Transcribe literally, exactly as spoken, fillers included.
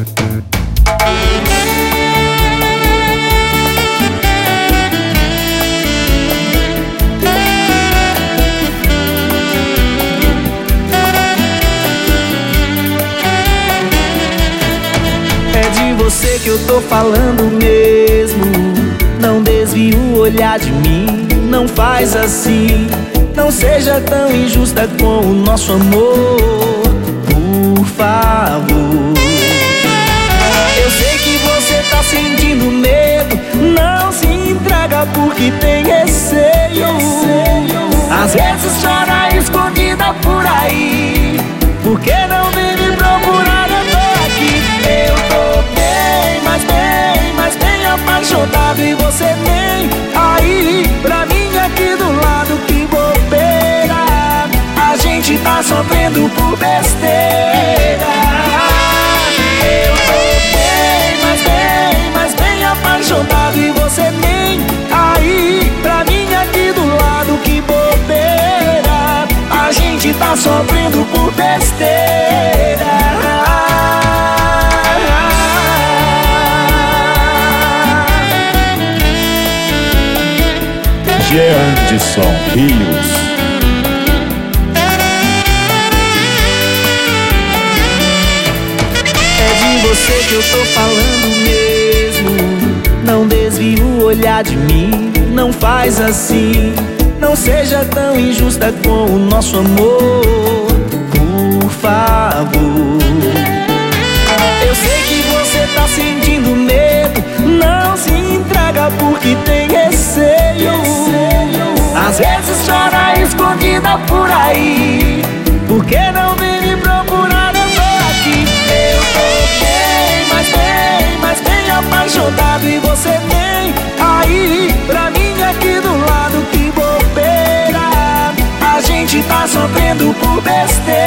Você que eu tô falando mesmo. Não desvie o olhar de mim, não faz assim. Não seja tão injusta com o nosso amor, por favor. Eu sei que você tá sentindo medo, não se entrega porque tem receio. Às vezes chora escondida por aí, porque não vem me procurar, eu tô aqui. Eu tô bem, mas bem, mas bem apaixonado e você nem aí pra mim aqui do lado. Que bobeira, a gente tá sofrendo por besteira. Eu tô bem, mas bem, mas bem apaixonado e você nem aí pra mim aqui do lado. Que bobeira, a gente tá sofrendo por besteira. Anderson Rios. É de você que eu tô falando mesmo. Não desvie o olhar de mim, não faz assim. Não seja tão injusta com o nosso amor, por favor. Eu sei que você tá sentindo medo, não se entrega porque tem receio. Às vezes chora escondida por aí, porque não vem me procurar, eu tô aqui. Eu tô bem, mas bem, mas bem apaixonado e você nem aí pra mim aqui do lado. Que bobeira, a gente tá sofrendo por besteira.